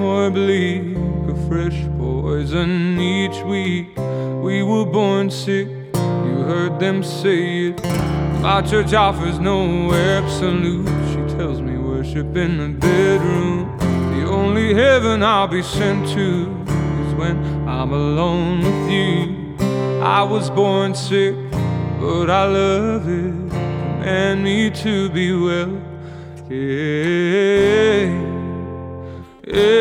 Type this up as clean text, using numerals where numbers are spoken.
more bleak, a fresh poison each week. We were born sick, you heard them say it. My church offers no absolute. She tells me worship in the bedroom. The only heaven I'll be sent to is when I'm alone with you. I was born sick, but I love it. Command me to be well. Yeah, yeah.